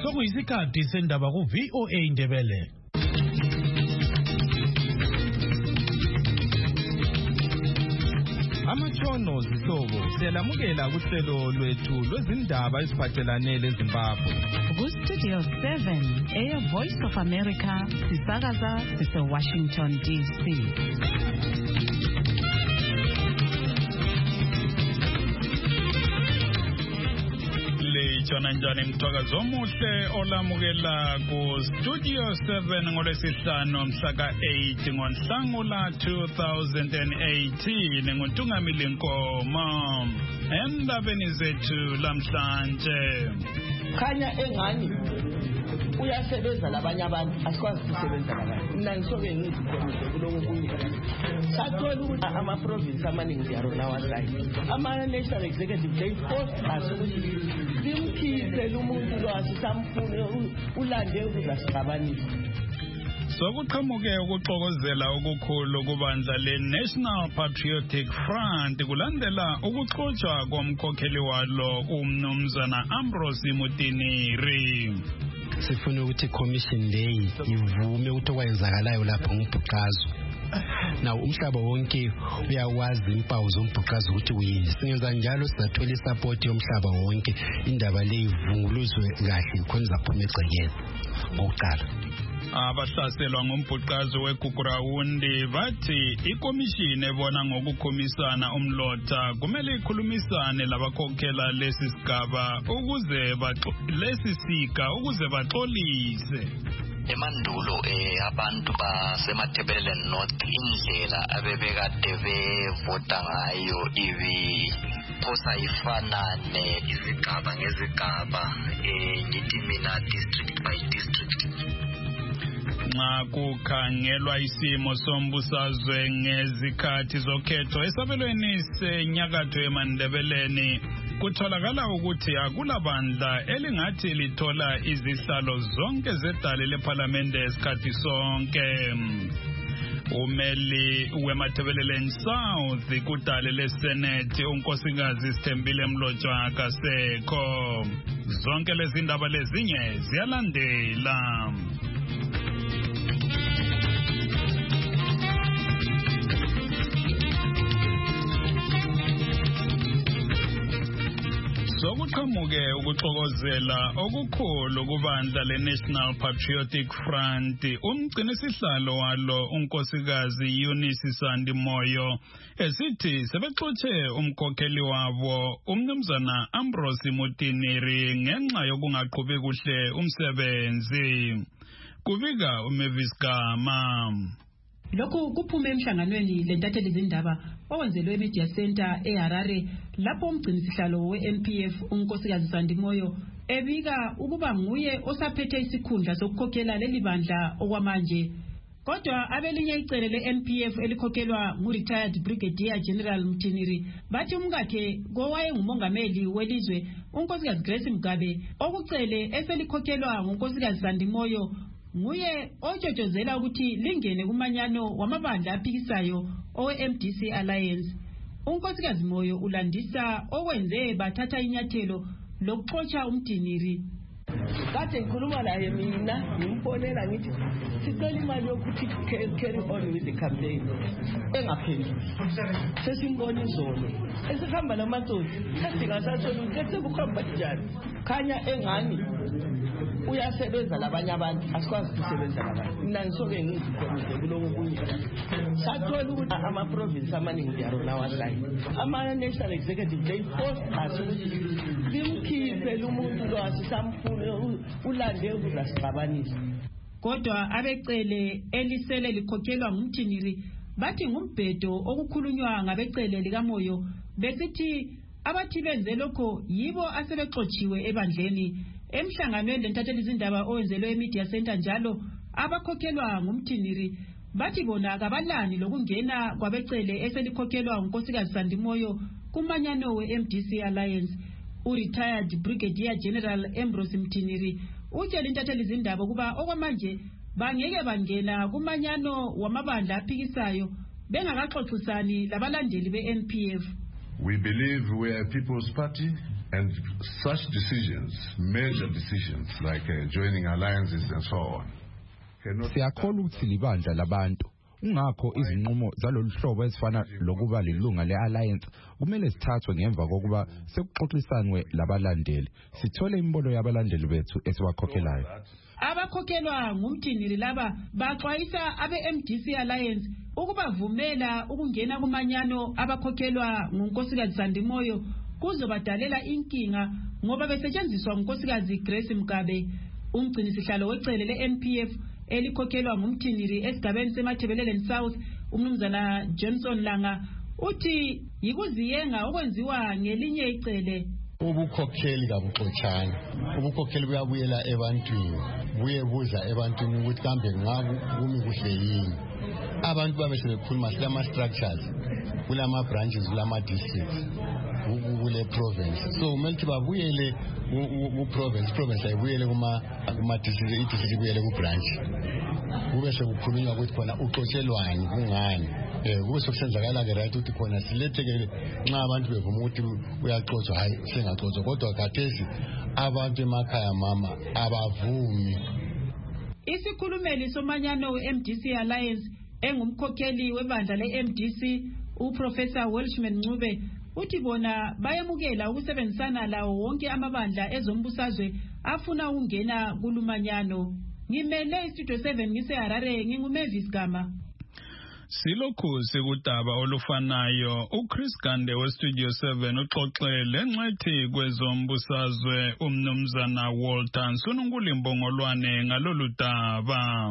Sokuyisikhathi sendaba ku VOA Indebele. Amatshono zihlobo siyalamukela kuhlelo lwethu lwezindaba eziphathelane leZimbabwe. Ku Studio 7 Voice of America sisakaza Washington DC. Lejona njani mthakazo omuhle olamukela ku Studio 7 ngolwesihlanu mhlaka 8 ngoNhlangula 2018 nguNtungamili Nkomo. Endabeni zethu lamhlanje. Khanya engani uyasebenza labanye abantu asikwazi ukusebenza labantu. Mina ngisoke ngizikhomise kuloko kunye. Sathola ukuthi ama-province amaningi ziyarona wasayi. Ama-national executive they forced us ukuthi simkhiphe umuntu lo asisamfune ulande ukuzasigabanisa. Sokuqhamuke ukuxokozela okukhulu kubandla le-National Patriotic Front kulandela ukuxotsha komkhokheli walo uMnumzana Ambrose Mutiniri. Sifuna ukuthi commission leyi ivume ukuthi okwenzakalayo lapho ngumbhuqazo. Now umhlaba wonke uyawazi impawu zombhuqazo ukuthi uyini. Singenza njalo sizathola isupport yomhlaba wonke indaba leyi ivunguluzwe kahle khona izaphuma egcekeni ngokuqala. Abahlaselwa ngombhuqazo weGugurawundi bathi ikomishini ebona ngokukhomisana umlotha kumele ikhulumisane labakhokhela lesisigaba ukuze baxolise. Emandulo abantu basemaThebeleni North indlela abebekade bevota ngayo phosa ifanane izigaba ngezigaba ngithi mina district by district. Nxa kukhangelwa isimo sombusazwe ngezikhathi zokhetho esabelweni senyakatho eMandebeleni kutholakala ukuthi akulabandla elingathi lithola izihlalo zonke zedale leParliament esikhathi sonke. Umeli weMathebeleni South kudale leSenate unkosikazi Sithembile Mlotshwa akasekho. Zonke lezi ndaba lezinye ziyalandela. Sokuqhamuke ukuxokozela okukhulu kubandla le-National Patriotic Front umgcinisihlalo walo unkosikazi Eunice Sandi Moyo esithi sebexotshe umkhokheli wabo uMnumzana Ambrose Mutiniri ngenxa yokungaqhubi kuhle umsebenzi. Kubika uMavis Gama. Lokhu kuphume emhlanganweni lentatheli izindaba owenzelwe eMedia Center eHarare lapho umgcinisihlalo weNPF unkosikazi Sandimoyo ebika ukuba nguye osaphethe isikhundla sokukhokhela leli bandla okwamanje. Kodwa abelinye icele leNPF elikhokhelwa ngu-retired Brigadier General Mutiniri bathi umkakhe kowayengumongameli welizwe unkosikazi Grace Mugabe okucele eselikhokhelwa ngunkosikazi Sandimoyo nguye otshotshozela ukuthi lingene kumanyano wamabandla aphikisayo owe-MDC Alliance. Unkosikazi Moyo ulandisa okwenze bathatha inyathelo lokuxotsha uMtiniri. Kade ngikhuluma naye mina ngimfonela ngithi sicela imali yokuthi carry on with the campaign. Engaphenduli. Sesimbona izolo. Esihamba namatsotsi esingasathola ukuthi kukhamba njani. Khanya engani uyasebenza labanye abantu asikwazi ukusebenza labantu. Mina ngisoke ngizikhomise kuloko kunye. Sathola ukuthi ama-province amaningi ziyarona wasayi. Ama-national executive they forced us ukuthi simkhiphe umuntu lo asisamfune ulande ukuzasigabanisa. Kodwa abecele elisele likhokhelwa nguMtiniri bathi ngumbhedo okukhulunywa ngabecele likaMoyo besithi abathi benze lokho yibo asebexotshiwe ebandleni. Emhlanganweni lentatheli izindaba owenzelwe eMedia Center njalo abakhokhelwa nguMtiniri bathi bona kabalani lokungena kwabecele eselikhokhelwa ngunkosikazi Sandimoyo kumanyano we-MDC Alliance. U-retired Brigadier General Ambrose Mutiniri utshela intatheli izindaba ukuba okwamanje bangeke bangena kumanyano wamabandla aphikisayo bengakaxoxisani labalandeli be-NPF. We believe we are a people's party And such decisions, major decisions like joining alliances and so on, siyakholwa ukuthi libandla labantu ungakho izinqumo zalolu hlobo ezifana lokuba lilunga le-alliance kumele sithathwe ngemva kokuba sekuxoxisanwe labalandeli sithole imbono yabalandeli bethu esibakhokhelayo. Abakhokhelwa ngumjiniri laba baxwayisa abe-MDC Alliance ukubavumela ukungena kumanyano abakhokhelwa ngunkosikazi Sandimoyo kuzobadalela inkinga ngoba besetshenziswa ngunkosikazi Grace Mgabe. Umgcinisihlalo wecele le-NPF elikhokhelwa ngumjiniri esigabeni semathebeleleni South umnumzana Johnson Langa uthi yikuziyenga okwenziwa ngelinye icele. Ubukhokheli kabuxotshana, ubukhokheli buyabuyela ebantwini, buyebuza ebantwini ukuthi kambe kumi kuhle yini. Abantu babe sebekhuluma silama structures, kulama branches, kulama districts, kule province. So kumele babuyele ku province ayibuyele kuma district, idistrict ibuyele ku branch. Kube sekukhulunywa ukuthi khona uxotshelwani kungani. Kube sokusenzakala ke right ukuthi khona silethekele nxa abantu bevuma ukuthi uyaxotswa hayi singaxotswa kodwa khathesi abantu emakhaya mama abavumi. Isikhulumeli somanyano we-MDC Alliance engumkhokheli webandla le-MDC uProfessor Welshman Ncube uthi bona bayamukela ukusebenzisana lawo wonke amabandla ezombusazwe afuna ukungena kulumanyano. Ngimele iStudio 7 ngise-Harare nginguMavis Gama. Silokhu sekudaba olufanayo uChris Gande weStudio 7 uxoxele ngxethi kwezombusazwe umnumzana Walter Nsununguli Mbongolwane ngalolu daba.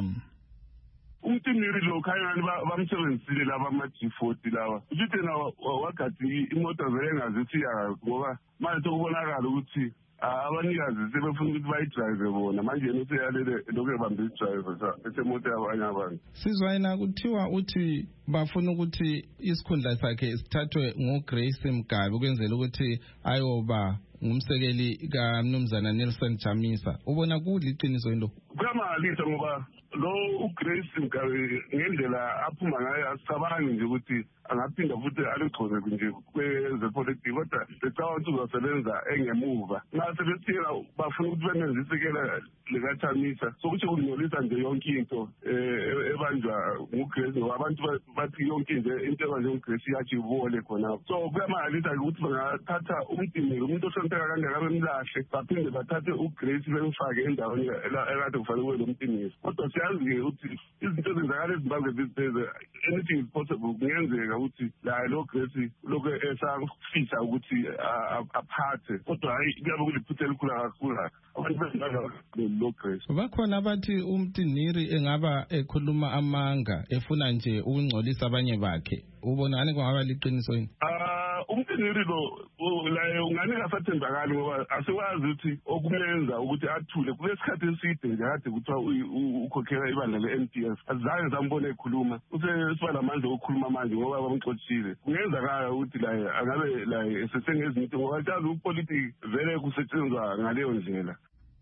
Umtimiri lo khayani bamsebenzisile laba ama-G40 lawa uthi na wagathi imoto vele ngazithiya ngoba manje ukubonakala ukuthi abanikazi sebefuna ukuthi bayidrayive bona manje neseyalele lokho bambe idrayive esemoto yabanye abantu. Sizwayina kuthiwa uthi bafuna ukuthi isikhundla sakhe sithathwe ngoGrace Mgabe ukwenzela ukuthi ayoba ngumsekeli kaMnumzana Nelson Chamisa. Ubona kuliqiniso into? Kuyamalisa ngoba lo uGrace Mgabe ngendlela aphuma ngayo asicabangi nje ukuthi angaphinda futhi alichoze nje kwezepolitiki kodwa lecabanga ukuthi uzosebenza engemuva. Nxa sebethiyela bafuna ukuthi benenze isekela likaChamisa sokuthi kungcolisa nje yonke into ebanjwa nguGrace ngoba abantu bathi yonke nje into ebanjwe nguGrace iyathi ibole khona. So kuyamalisa ukuthi bangathatha umtimiri umuntu osonteka kangaka bemlahle baphinde bathathe uGrace bemfake endaweni ekade kufanele kube lo mtimiri. Kodwa siyazi ukuthi izinto ezenzakala eZimbabwe these days anything is possible. Kungenzeka ukuthi la lo Grace lokho esafisa ukuthi aphathe kodwa hayi kuyabe kuliphutha elikhulu kakhulu abantu bezingaka lo Grace. Bakhona abathi umtiniri engaba ekhuluma amanga efuna nje ukungcolisa abanye bakhe. Ubonani kwaba liqiniso yini? Umtiniri lo la ungane kasathembakali ngoba asiwazi ukuthi okumenza ukuthi athule kulesikhathi eside nje kade kuthiwa ukhokhela ibandla le-NPF azange sambone ekhuluma usesiba lamandla okukhuluma manje ngoba bamxotshile. Kungenzakala ukuthi la angabe la esesengezinto ngoba jazi upolitiki vele kusetshenzwa ngaleyo ndlela.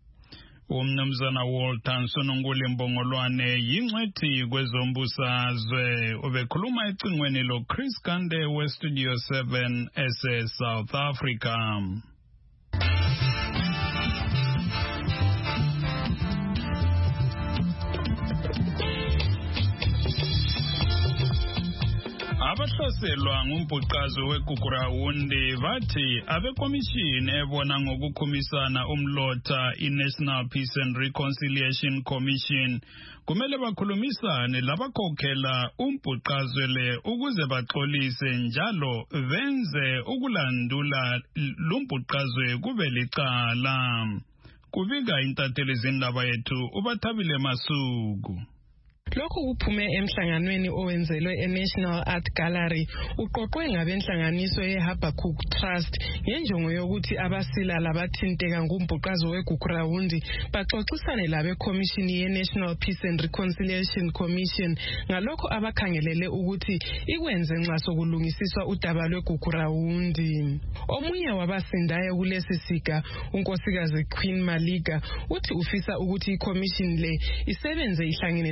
Umnumzana Walter Nsununguli Mbongolwane yingxethi kwezombusazwe ubekhuluma ecingweni lo Chris Gande weStudio 7 South Africa. Abahlaselwa ngumbhuqazo weGugurawundi bathi abekomishini ebona ngokukhumisana umlotha iNational Peace and Reconciliation Commission kumele bakhulumisane labakhokhela umbhuqazwe le ukuze baxolise njalo benze ukulandula lumbhuqazwe kube licala. Kubika intatheli izindaba yethu uBathabile Masuku. Lokhu kuphume emhlanganweni owenzelwe eNational Art Gallery uqoqwe ngabenhlanganiso yeHabakkuk Trust ngenjongo yokuthi abasila labathinteka ngumbhuqazo weGugurawundi baxoxisane labekomishini yeNational Peace and Reconciliation Commission ngalokho abakhangelele ukuthi ikwenze nxa sokulungisiswa udaba lweGugurawundi. Omunye wabasindayo kulesi siga unkosikazi Queen Maliga uthi ufisa ukuthi ikomishini le isebenze ihlangene labantu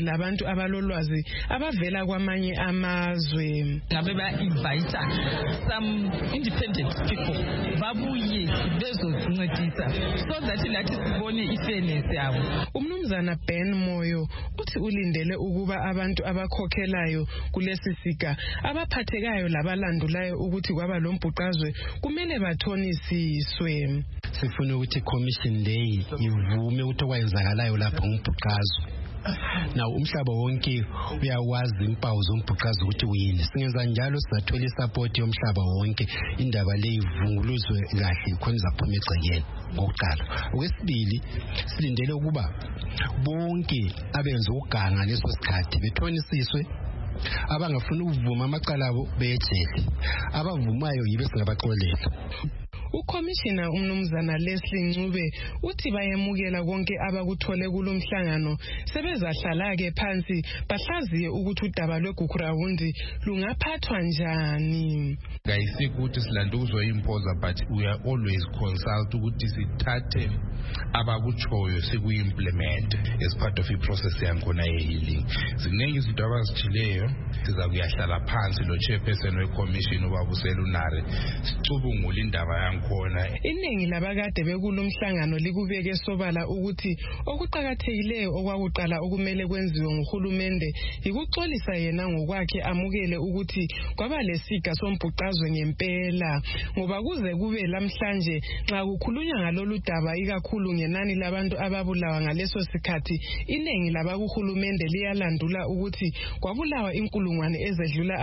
abalolwazi abavela kwamanye amazwe. Ngabe ba-invite some independent people babuye bezoncedisa so that lathi sibone i-fairness yabo. Umnumzana Ben Moyo uthi ulindele ukuba abantu abakhokhelayo kulesi siga abaphathekayo labalandulayo ukuthi kwaba lombhuqazwe kumele bathonisiswe. Sifuna ukuthi i-commission leyi ivume ukuthi okwenzakalayo lapho ngumbhuqazwe. Now umhlaba wonke uyawazi impawu zombhuqazwe ukuthi uyini. Singenza njalo sizathola isupport yomhlaba wonke indaba le ivunguluzwe kahle khona izaphuma egcekeni ngokuqala. Okwesibili silindele ukuba bonke abenza uganga leso sikhathi bethonisiswe. Abangafuna ukuvuma amacala abo beyejele. Abavumayo yibe singabaxolela. Ukhomishina umnumzana Leslie Ncube uthi bayemukela konke abakuthole kulomhlangano sebezahlala ke phansi bahlaziye ukuthi udaba lweGukurawundi lungaphathwa njani. Ngayisikuthi silanda ukuzoyimpoza but we are always consult ukuthi sithathe abakuchoyo sikuyimplement as part of i-process yakhona ye-healing. Ziningi izinto abazitshileyo siza kuyahlala phansi lo chairperson we-commission ubabuselunare sicubungula indaba yakhona. Iningi labakade bekulomhlangano likubeke sobala ukuthi okuqhakathekileyo okwakuqala okumele kwenziwe nguhulumende ikuxolisa yena ngokwakhe amukele ukuthi kwaba lesiga sombhuqazwe ngempela ngoba kuze kube lamhlanje nxa kukhulunywa ngalolu daba ikakhulu ngenani labantu ababulawa ngaleso sikhathi iningi labakuhulumende liyalandula ukuthi kwabulawa inkulungwane ezedlula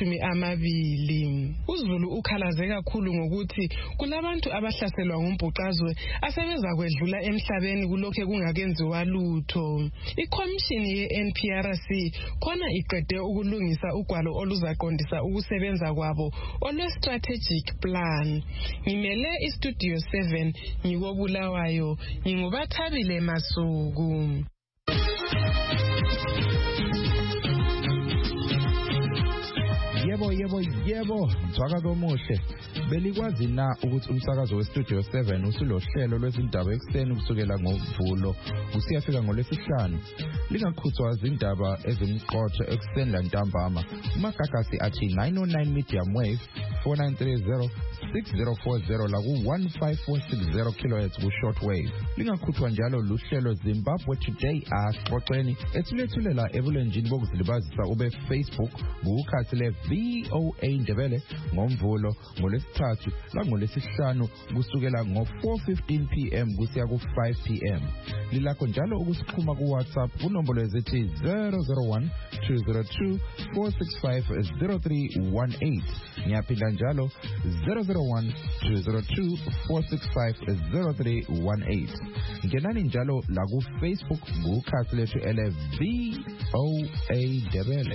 20. uZulu ukhalaze kakhulu ngokuthi kulabantu abahlaselwa ngumbhuqazwe asebeza kwedlula emhlabeni kulokho kungakenziwa lutho. Ikhomishini ye-NPRC khona iqede ukulungisa ugwalo oluzaqondisa ukusebenza kwabo olwe-strategic plan. Ngimele istudio 7 ngikobulawayo ngingubathabile Masuku. Yebo, msakazo omuhle. Belikwazi na ukuthi umsakazo westudio 7 usulohlelo lwezindaba ekseni kusukela ngoMvulo usiyafika ngoLwesihlanu. Lingakhuthwa izindaba ezimqotho ekseni lantambama. Umagagasi athi 909 medium wave 4930 6040 la ku 15460 kHz ku shortwave. Lingakhuthwa njalo luhlelo Zimbabwe Today axoxeni ethulethulela ebulenjini bokuzilibazisa ube Facebook ngukhathi le VOA Ndebele ngoMvulo ngoLwesithathu la ngoLwesihlanu kusukela ngo4:15 PM kusiya ku5 PM. Lilakho njalo ukusikhuma ku WhatsApp kunombolo ezithi 001 202 465 0318. Ngiyaphinda njalo 001 202 465 0318. Ngenani njalo la ku Facebook ngukhathi lethu ele VOA Ndebele.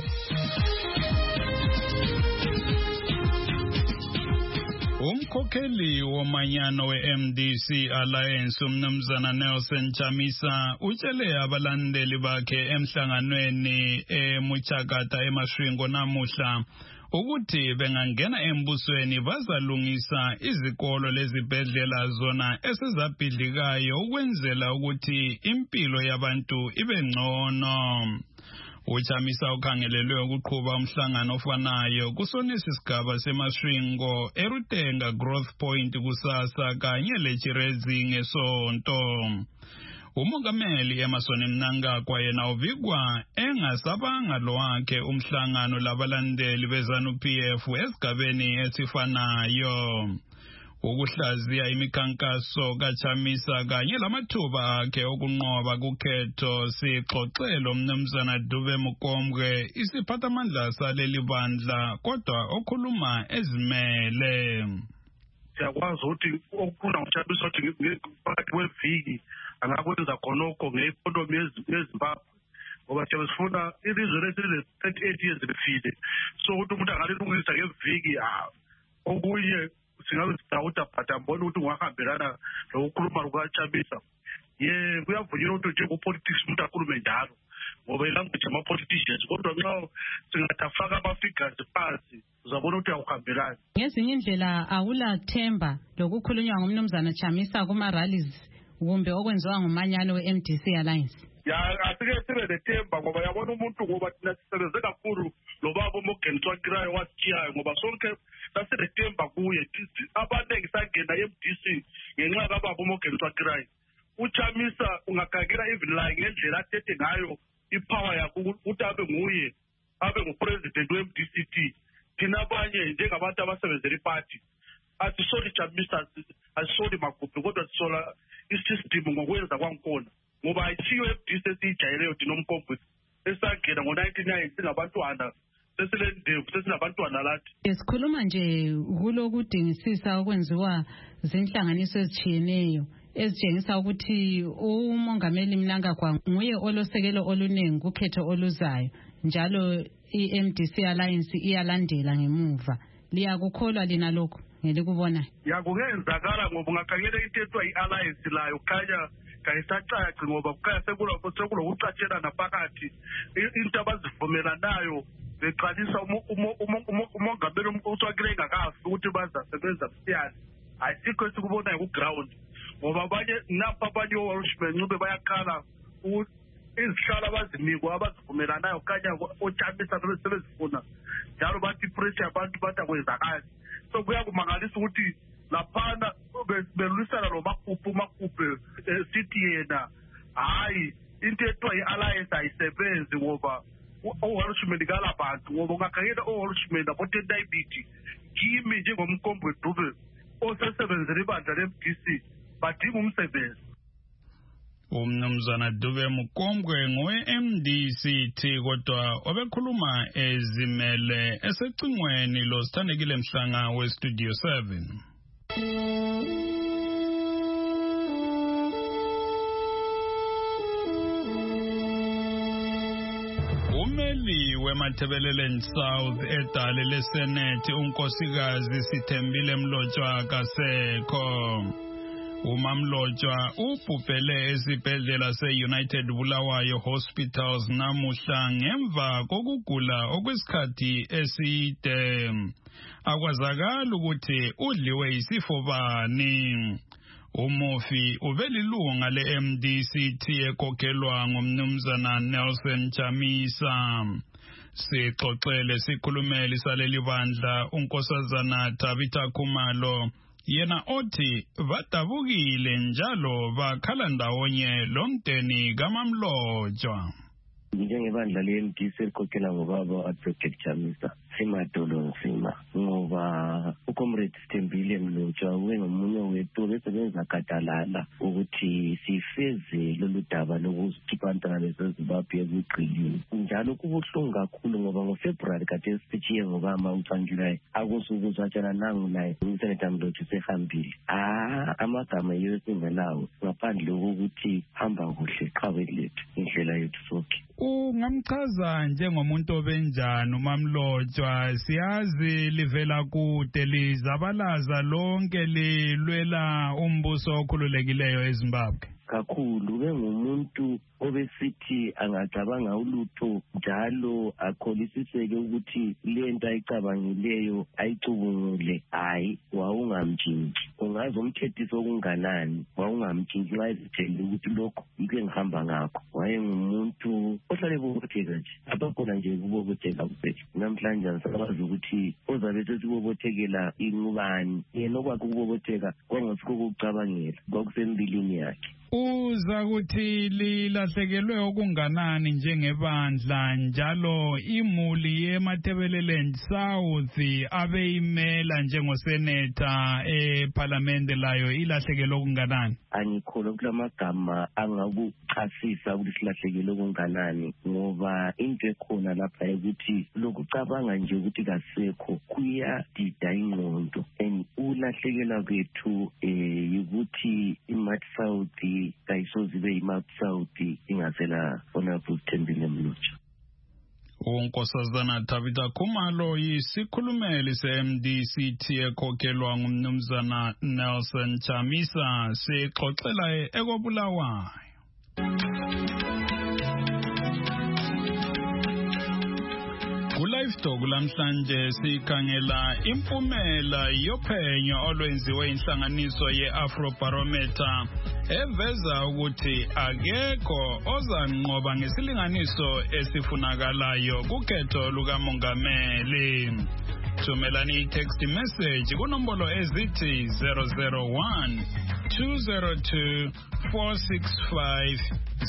Umkhokheli womanyano we-MDC Alliance umnumzana Nelson Chamisa utshele abalandeli bakhe emhlanganweni eMuchakata eMashwingo namuhla ukuthi bengangena embusweni bazalungisa izikolo lezibhedlela zona esizabhidlikayo ukwenzela ukuthi impilo yabantu ibe ngcono. Uchamisa ukhangelelwe ukuqhuba umhlangano ofanayo kusonesi sigaba seMashwingo eRutenga Growth Point kusasa kanye leChirezi ngesonto. Umongameli Emerson Mnangagwa yena uvikwa engasabanga lo wakhe umhlangano labalandeli beZANU-PF esigabeni esifanayo. Ukuhlaziya imikhankaso kaChamisa kanye lamathuba akhe okunqoba kukhetho sixoxelo umnumzana Dube Mukombwe isiphathamandla saleli bandla kodwa okhuluma ezimele. Siyakwazi ukuthi okufuna uChamisa ukuthi phakathi kweviki angakwenza khonokho ngeekonomi yeZimbabwe ngoba sifuna ilizwe lethu le-38 years lifile so ukuthi umuntu angalilungisa ngeviki okunye singabe sidawuda but ambona ukuthi ungahambelana lokukhuluma kukaChamisa. Kuyavunyelwa ukuthi njengopolitics umuntu akhulume njalo ngoba ilanguage ama-politicians kodwa nxa singatafaka ama-figures phansi uzabona ukuthi awuhambelani. Ngezinye indlela awulathemba lokukhulunywa ngumnumzana Chamisa kuma-rallies kumbe okwenziwa ngumanyano we-MDC Alliance? ya asike sibe nethemba ngoba yabona umuntu ngoba thina sisebenze kakhulu lo baba uMorgan Tsvangirai wasitshiyayo ngoba sonke sasinethemba kuye. Abaningi sangena eMDC ngenxa kababa uMorgan Tsvangirai. UChamisa ungagagela even la ngendlela athethe ngayo ipower yakho ukuthi abe nguye abe ngupresident weMDCT. Thina abanye njengabantu abasebenzela iparty asisoli Chamisa asisoli Magubhe kodwa sisola isystem ngokwenza kwankona ngoba ayithiyo eMDC esijayeleyo dinomkombo esangena ngo1990 singabantwana sesilendevu sesinabantwana lathi. Sikhuluma nje kulokudingisisa okwenziwa zinhlanganiso ezitshiyeneyo ezitshengisa ukuthi umongameli Mnangagwa nguye olosekelo oluningi kukhetho oluzayo njalo iMDC Alliance iyalandela ngemuva. Liyakukholwa lina lokho ngelikubona? Yakungenzakala ngoba ungakhangela into ethwa iAlliance layo khanya kayisacaci ngoba kukhanya sekulokucatshelana phakathi into abazivumelanayo beqalisa umongameli uTsvangirai engakafi ukuthi bazasebenza msiyane. Ayisikho esikubonayo ku-ground ngoba abanye napha abanye oWalshman ncube bayakhala izihlalo abazinikwa abazivumelanayo kanya oChamisa sebezifuna njalo bathi pressure abantu bathi akwenzakali. So kuyakumangalisa ukuthi laphana belwisana lo Magubhe sithi yena hayi into ethwa i-Alliance ayisebenzi ngoba oWalshman kalabantu ngoba ungakhangela oWalshman abo-10 kimi njengomkombo Dube osesebenzela ibandla leMDC badinga umsebenzi. Umnumzana Dube Mukombwe ngowe-MDCT kodwa obekhuluma ezimele esecingweni lo Sithandekile Mhlanga weStudio 7. Umeli weMatabeleland South edale leSenate unkosikazi Sithembile Mlotshwa kasekho. UMamlotshwa ubhubhele esibhedlela se-United Bulawayo Hospitals namuhla ngemva kokugula okwesikhathi eside. Akwazakala ukuthi udliwe isifo bani. Umufi ubelilunga le-MDCT ekhokhelwa ngumnumzana Nelson Chamisa. Sixoxele sikhulumeli saleli bandla unkosazana Tabitha Khumalo yena othi badabukile njalo bakhala ndawonye lomdeni kaMamlotshwa. Njengebandla le-MDC elikhokhela ngobaba Advocate Chamisa simadolo nsima ngoba uComrade Sithembile Mlotshwa wengomunye wethu besebenza gadalala ukuthi sifeze lolu daba lokuzikhipha abantwana beseZimbabwe ekugqilini. Njalo kubuhlungu kakhulu ngoba ngoFebruary kade esitshiye ngobama uTsvangirai akusuku uzatshana nangu naye uSenator Mlotshwa sehambile. Amagama yiyo esingelawo ngaphandle kokuthi hamba kuhle qhawe lethu indlela yethu sonke. Ungamchaza njengomuntu obenjani uMamlotshwa? Siyazi livela kude lizabalaza lonke lilwela umbuso okhululekileyo eZimbabwe. Kakhulu bengumuntu obesithi angacabanga ulutho njalo akholisiseke ukuthi lento ayicabangileyo ayicubungule hayi wawungamtshintshi. Ungazomthethisa okunganani wawungamtshintshi nxa ezitshela ukuthi lokho yike ngihamba ngakho. Wayengumuntu ohlale bobotheka nje abakhona nje kubobotheka kuphela. Namhlanje asabazi ukuthi ozabe sesibobothekela ingubani yena okwakhe ukubobotheka kwangasikho ukucabangela kwakusembilini yakhe. Uza kuthi lilahlekelwe okunganani njengebandla njalo imuli yeMatabeleland South abeyimela njengosenator eParliament layo ilahlekelwe okunganani? Angikholwa ukuthi amagama angakuchasisa ukuthi silahlekelwe okunganani ngoba into ekhona lapha ukuthi lokucabanga nje ukuthi kasekho kuyadida ingqondo and ulahlekelwa kwethu ukuthi iMat South kayisozibe iMat South ingasela Honorable Sithembile Mlotshwa. Unkosazana Tabitha Khumalo yisikhulumeli se-MDCT ekhokhelwa ngumnumzana Nelson Chamisa sixoxela ekobulawayo. Ku-Livestock lamhlanje sikhangela impumela yophenyo olwenziwe inhlanganiso ye-Afrobarometer eveza ukuthi akekho ozanqoba ngesilinganiso esifunakalayo kukhetho lukamongameli. Thumelani i-text message kunombolo ezithi 001 202 465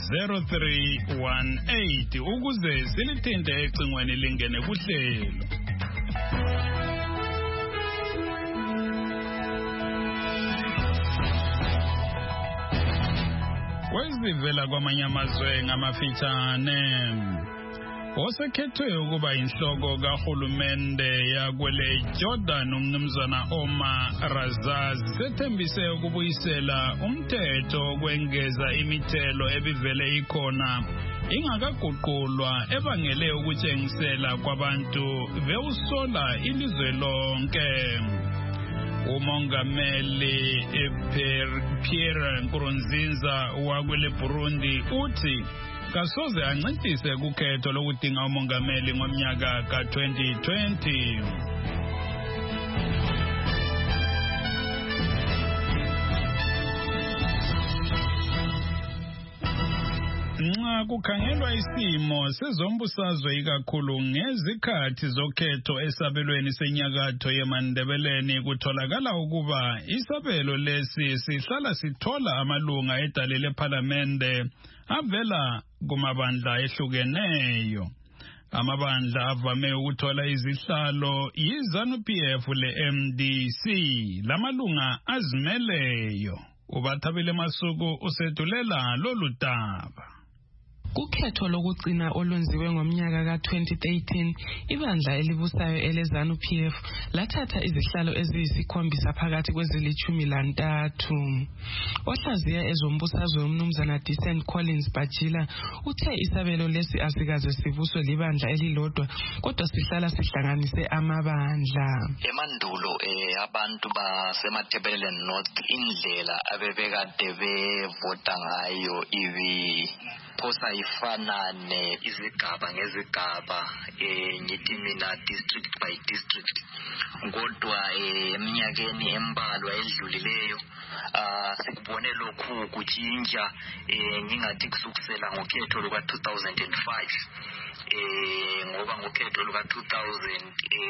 0318 ukuze silithinte ecingweni lingene kuhlelo. Kwezivela kwamanye amazwe ngamafitshane. Osekhethwe ukuba inhloko kahulumende yakwele Jordan umnumzana Omar Razaz sethembise ukubuyisela umthetho kwengeza imithelo ebivele ikhona ingakaguqulwa ebangele ukutshengisela kwabantu bewusola ilizwe lonke. Umongameli Pierre Nkurunziza wakwele Burundi uthi kasoze ancintise kukhetho lokudinga umongameli ngomnyaka ka-2020. Nxa kukhangelwa isimo sezombusazwe ikakhulu ngezikhathi zokhetho esabelweni senyakatho yeMandebeleni kutholakala ukuba isabelo lesi sihlala sithola amalunga edale lePhalamende avela kumabandla ehlukeneyo. Amabandla avame ukuthola izihlalo yiZANU-PF le-MDC lamalunga azimeleyo. Ubathabile Masuku usedulela lolu daba. Kukhetho lokugcina olwenziwe ngomnyaka ka-2013, ibandla elibusayo eleZANU-PF lathatha izihlalo eziyisikhombisa phakathi kwezili-13. Ohlaziya ezombusazwe umnumzana Decent Collins Bajila uthe isabelo lesi asikaze sivuswe libandla elilodwa kodwa sihlala sihlanganise amabandla. Emandulo abantu basemaThebelele North indlela abebekade bevota ngayo phosa ifanane izigaba ngezigaba ngithi mina district by district, kodwa eminyakeni embalwa edlulileyo sikubone lokhu kutshintsha ngingathi kusukisela ngokhetho luka-2005 ngoba ngokhetho luka-2000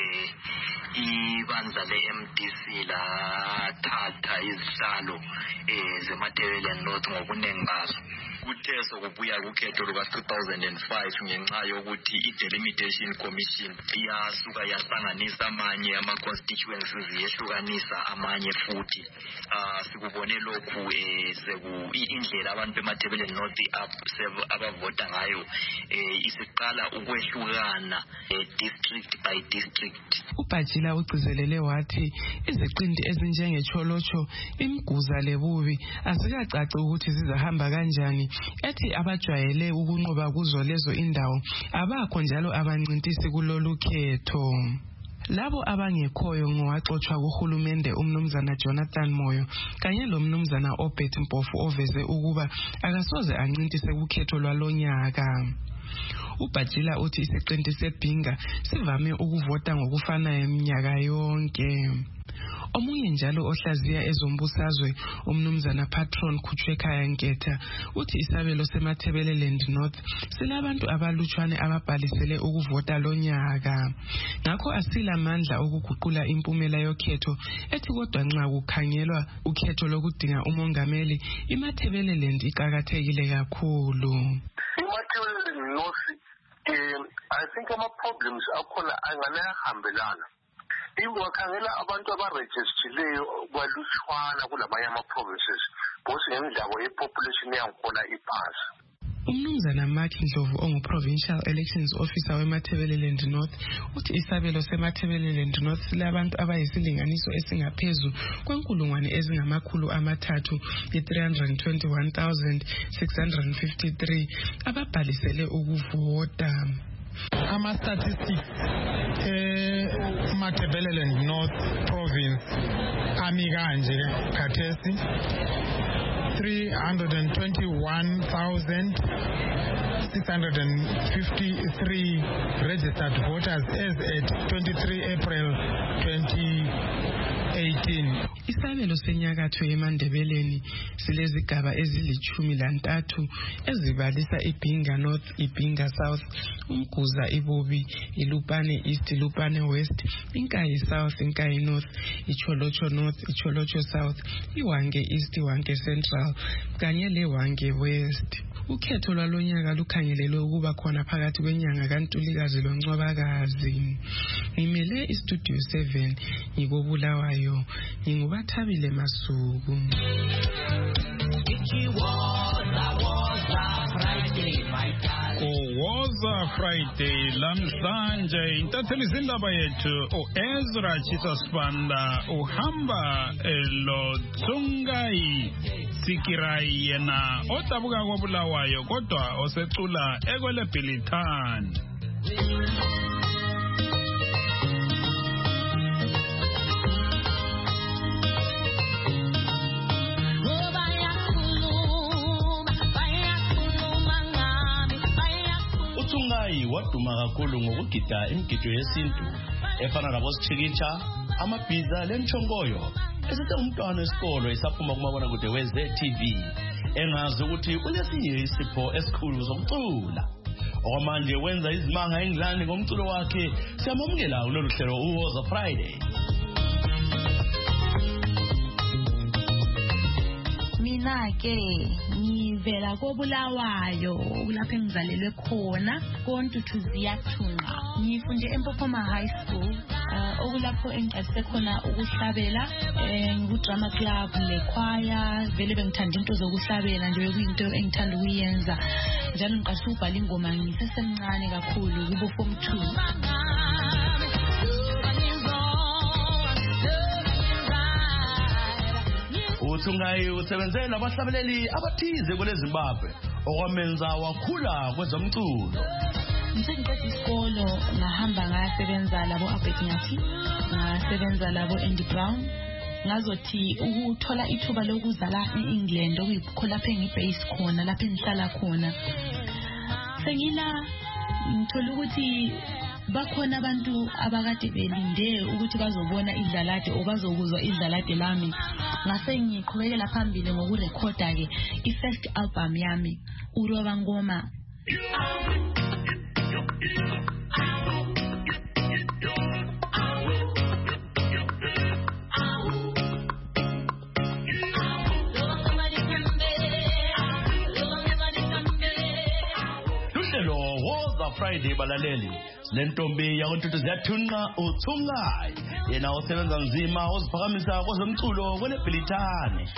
ibandla le-MDC lathatha izihlalo zemaThebelele North ngobuningi bazo. Kuthe sokubuya kukhetho luka-2005 ngenxa yokuthi i-Delimitation Commission iyasuka yahlanganisa amanye ama-constituencies yehlukanisa amanye futhi. Sikubone lokhu indlela abantu bemaThebelele North abavota ngayo isiqala ukwehlukana district by district. uBhajila ugcizelele wathi iziqindi ezinjengecholocho, imiguza lebubi azikacaci ukuthi zizahamba kanjani, ethi abajwayele ukunqoba kuzo lezo indawo abakho njalo abancintisi kulolu khetho. Labo abangekhoyo ngowaxoxwa kuhulumende umnumzana Jonathan Moyo kanye lomnumzana Obert Mpofu oveze ukuba akasoze ancintise kukhetho lwalonyaka. uBhajila uthi isiqindi seBhinga sivame ukuvota ngokufanayo iminyaka yonke. Omunye njalo ohlaziya ezombusazwe umnumzana Patron Kuchwekhaya Nketha uthi isabelo semaThebelele North silabantu abalutshwane ababhalisele ukuvota lonyaka, ngakho asilamandla ukuguqula impumela yokhetho, ethi kodwa nxa kukhangelwa ukhetho lokudinga umongameli imaThebelele iqhakathekile kakhulu. imaThebelele North I think ama-problems akhona anganayahambelana. Wakhangela abantu abarejistileyo kwalutshwana kulamanye ama-provinces bose ngendaba ye-population yangikhona iphansi. Umnumzana Mark Ndlovu ongu-Provincial Elections Officer wemaThebelele North uthi isabelo semaThebelele North silabantu abayisilinganiso esingaphezu kwenkulungwane ezingamakhulu amathathu i-321,653 ababhalisele ukuvota. Ama-statistics eMaThebelele North Province ami kanje khathesi 321,653 registered voters as at 23 April 2018. 18. Isabelo senyakatho eMandebeleni silezigaba ezili13 ezibalisa iBhinga North, iBhinga South, uMguza, iBubi, iLupane East, iLupane West, iNkayi South, iNkayi North, iCholocho North, iCholocho South, iWange East, iWange Central kanye leWange West. Ukhetho lwalonyaka lukhangelelwe ukuba khona phakathi kwenyanga kaNtulikazi loNcwabakazi. Ngimele iStudio 7 ngikobulawayo, ngingubathabile Masuku. Woza Friday lamhlanje intatheli zindaba yethu uEzra Chisasibanda uhamba eloTsungai Sikirai yena odabuka kobulawayo kodwa osecula ekweleBhilithani. uTsungai waduma kakhulu ngokugida imigido yesintu efana nabosithikitsha, amabhiza lenchongoyo. Esithe umntwana esikolo esaphuma kumabona kude weZTV engazi ukuthi unesinye isipho esikhulu sokucula. Okwamanje wenza izimanga eNgilandi ngomculo wakhe. Siyamamukela kulolu hlelo uWoza Friday. Mina ke ngivela kobulawayo lapho engizalelwe khona koNtuthuzi yathunqa. Ngifunde eMpopoma High School okulapho engiqalise khona ukuhlabela ngiku-drama club lechoir. Vele bengithanda into zokuhlabela nje, bekuyinto engithanda ukuyenza njalo. Ngiqalise ukubhala ingoma ngisesemncane kakhulu kubo form 2. uTsungai usebenzele abahlabeleli abathize kweleZimbabwe okwamenza wakhula kwezomculo. Ngiqeda isikolo ngahamba ngasebenza labo Albert Nyathi, ngasebenza labo Andy Brown. Ngazothi ukuthola ithuba lokuzala eEngland okuyikho lapho engibase khona, lapho engihlala khona. Sengila ngithola ukuthi bakhona abantu abakade belinde ukuthi bazobona idlalade o bazokuzwa idlalade lami. Ngase ngiqhubekela phambili ngokurekhoda ke i-first album yami uRoba Ngoma. Friday balaleli lentombi yakoNtuthuzi yathunqa uTsungai yena osebenza nzima oziphakamisa kwezomculo kweleBhilithani.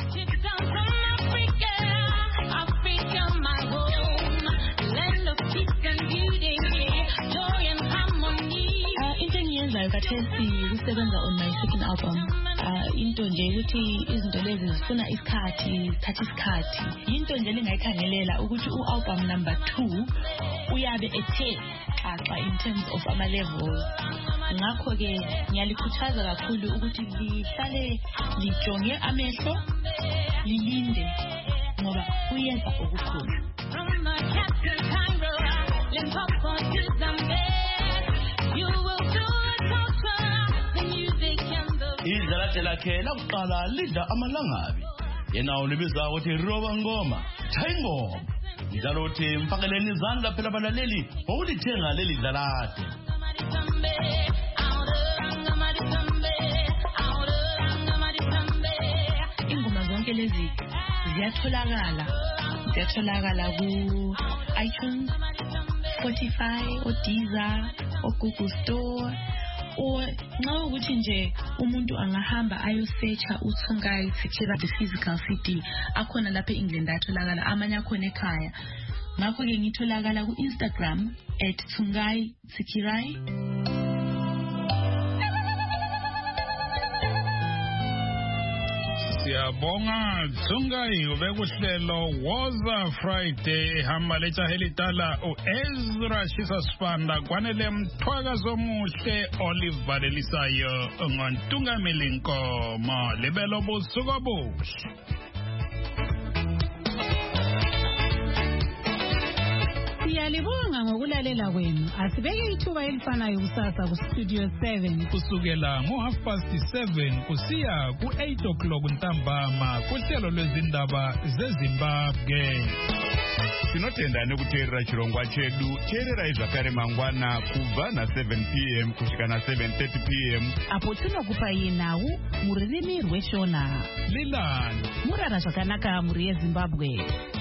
Into engiyenzayo kathesi kusebenza on my second album. Into nje ukuthi izinto lezi zifuna isikhathi. Into nje lengayikhangelela ukuthi ualbum number 2 uyabe ethe xaxa in terms of ama levels. Ngakho ke ngiyalikhuthaza kakhulu ukuthi lihlale lijonge amehlo lilinde ngoba uyenza okukhulu. Idlalade lakhe lakuqala lidla amalangabi yena ulibiza ukuthi Roba Ngoma Chayingoma. Njalo uthi mfakeleni izandla phela abalaleli ngokulithenga leli dlalade. Ingoma zonke lezi ziyatholakala ku iTunes, Spotify, Deezer, Google Store. Nxa ukuthi nje umuntu angahamba ayosearcha uTsungai Sikirai the physical CD akhona lapha eEngland, atholakala amanye akhona ekhaya. Ngakho ke ngitholakala ku Instagram @Tsungai Sikirai. Siyabonga Tsungai ubekuhlelo Woza Friday hamba lejahelitala uEzra Chisasibanda kwanele mthwakazo omuhle olivalelisayo ngontungameli Nkomo libelo busuku obuhle. Siyalibonga ngokula ukulalela kwenu. Asibeke ithuba elifanayo kusasa kustudio 7 kusukela ngo7:30 kusiya ku8 ntambama kuhlelo lwezindaba zeZimbabwe. Tinotenda nekuteerera chirongwa chedu. Teererai zvakare mangwana kubva na7 p.m. kusvika na7:30 p.m. apo tinokupai nhau mururimi rweshona. Lilani murara zvakanaka muri yeZimbabwe.